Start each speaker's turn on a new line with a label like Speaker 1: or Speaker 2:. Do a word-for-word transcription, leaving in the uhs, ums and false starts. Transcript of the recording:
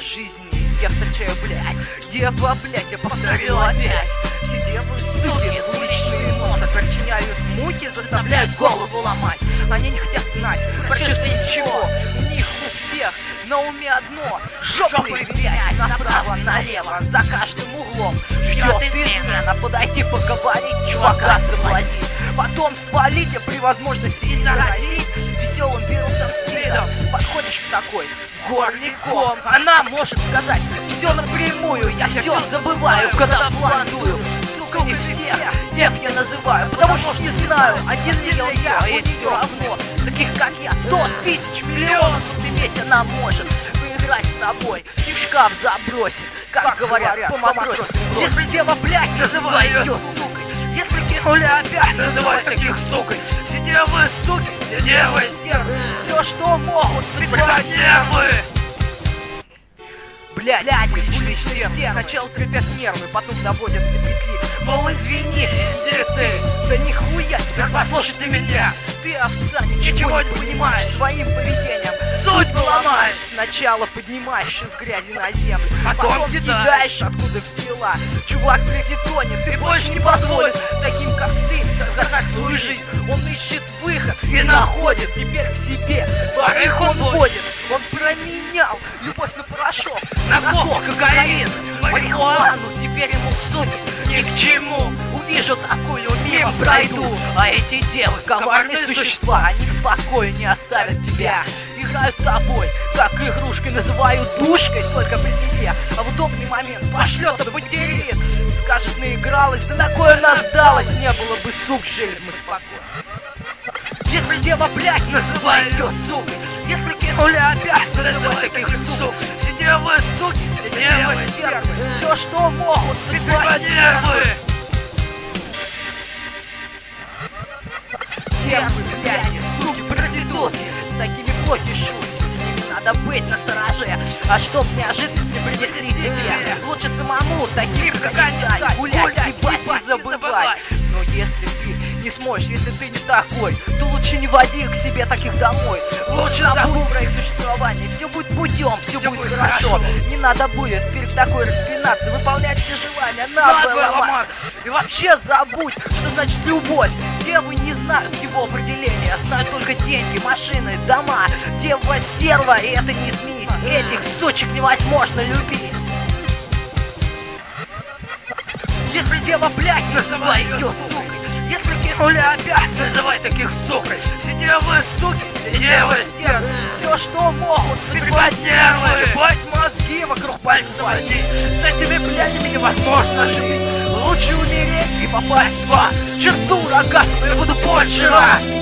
Speaker 1: жизни я встречаю, блядь, дева, блядь, я повторил опять. Все девы, суки, уличные монстры причиняют муки, заставляют голову ломать. Они не хотят знать про чувство ничего. У них у всех на уме одно: жопы вверять направо, налево, за каждым углом ждет измена. Подойти поговорить, чувака завалить, потом свалить, а при возможности и заразить веселым вирусом СПИДом. Подходишь к такой горликом, она может сказать все напрямую. Я все забываю, когда планирую. Сука, не всех тех я называю, потому что не знаю, один миллион я, и все равно. Таких как я, сто тысяч миллионов, тут иметь она может поиграть с тобой и в шкаф забросит, как, как говорят по матросам. Если дева, блядь, называй ее сукой. Если кинули опять, называй таких сукой. Все девы, суки, все девы, стервы, все, что могут, прибрать нервы. Блядь, уличные стервы сначала трепят нервы, потом доводят до петли. Мол, извини, иди ты, да нихуя, теперь послушай ты меня. Ты, овца, ничего не понимаешь своим поведением, суть поломаешь. Сначала поднимаешь из грязи на землю, потом, потом кидаешь, откуда взяла. Чувак третий тонет, ты больше не позволишь таким, как ты, разгадать свою жизнь. Он ищет выход и находит, теперь к себе вторых он водит. Он променял любовь на порошок, на кок, кокаин, марихуану. Теперь ему суки ни к чему. Увижу такую, мимо пройду. А эти девы коварные существа, они в покое не оставят тебя. Играют с тобой, как игрушкой, называют душкой только при тебе. А в удобный момент пошлет и потеряет. Скажет, наигралась, да на кое она сдалась. Не было бы сук, жили мы спокойно. Если дева, блядь, называй ее сукой. Если кинули опять, называй таких сук. Все девы, суки, все девы, стервы, все, что могут, прибивать нервы. Стервы, блядь, суки, проститутки, с такими плохи шутки. С ними надо быть настороже, а чтоб неожиданность не принесли тебе, лучше самому таких, как они, гулять, ебать, не забывай. Но если ты не сможешь, если ты не такой, то лучше не води к себе таких домой. Лучше забудь про их существование. Все будет путем, все, все будет хорошо. хорошо. Не надо будет перед такой распинаться, выполнять все желания, надо ломать. И вообще забудь, что значит любовь. Девы не знают его определения, знают только деньги, машины, дома. Дева стерва, и это не изменить. Этих сучек невозможно любить. Если дева, блядь, называй ее сукой. Если кинули опять, называй таких сукой. Все девы, суки, все девы, стервы, все, что могут, прибивать нервы, ебать мозги вокруг пальцев води. С этими блядями невозможно жить. Лучше умереть и попасть в ад. Черту рогатую я буду больше раз.